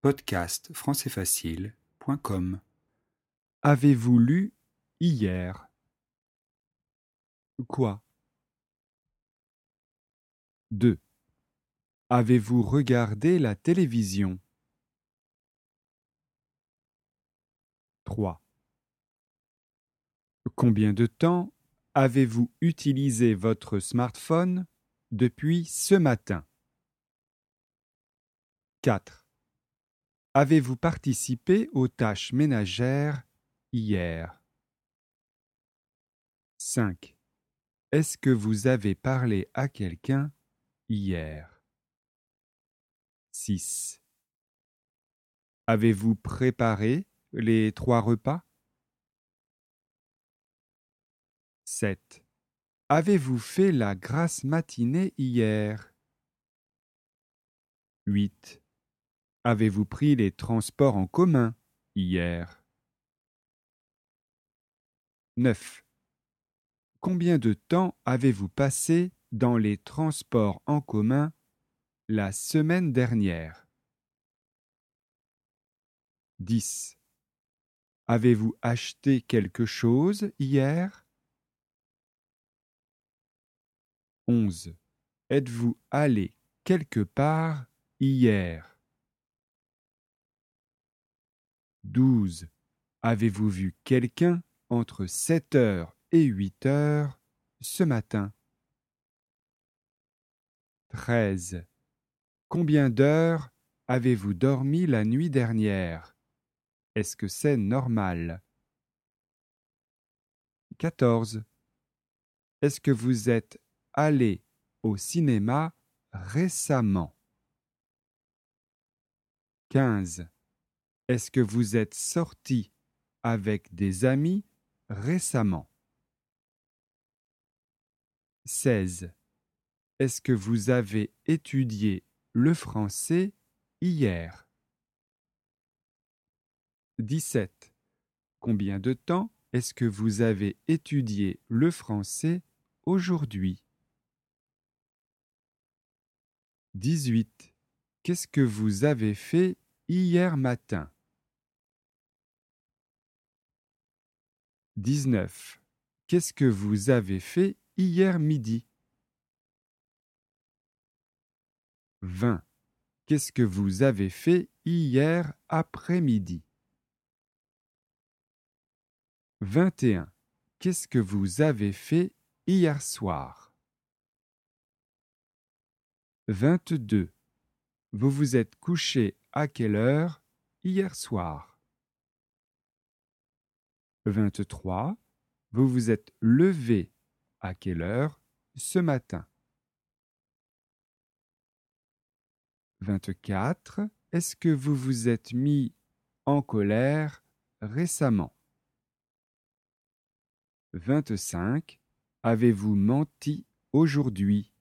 Podcast françaisfacile.com. Avez-vous lu hier? Quoi? 2. Avez-vous regardé la télévision? 3. Combien de temps avez-vous utilisé votre smartphone depuis ce matin? 4. Avez-vous participé aux tâches ménagères hier? 5. Est-ce que vous avez parlé à quelqu'un hier? 6. Avez-vous préparé les 3 repas? 7. Avez-vous fait la grasse matinée hier? 8. Avez-vous pris les transports en commun hier? 9. Combien de temps avez-vous passé dans les transports en commun la semaine dernière? 10. Avez-vous acheté quelque chose hier? 11. Êtes-vous allé quelque part hier? 12. Avez-vous vu quelqu'un entre 7 heures et 8 heures ce matin? 13. Combien d'heures avez-vous dormi la nuit dernière? Est-ce que c'est normal? 14. Est-ce que vous êtes allé au cinéma récemment? 15. Est-ce que vous êtes sorti avec des amis récemment? 16. Est-ce que vous avez étudié le français hier? 17. Combien de temps est-ce que vous avez étudié le français aujourd'hui? 18. Qu'est-ce que vous avez fait hier matin? 19. Qu'est-ce que vous avez fait hier midi? 20. Qu'est-ce que vous avez fait hier après-midi? 21. Qu'est-ce que vous avez fait hier soir? 22. Vous vous êtes couché à quelle heure hier soir? 23. Vous vous êtes levé à quelle heure ce matin? 24. Est-ce que vous vous êtes mis en colère récemment? 25. Avez-vous menti aujourd'hui?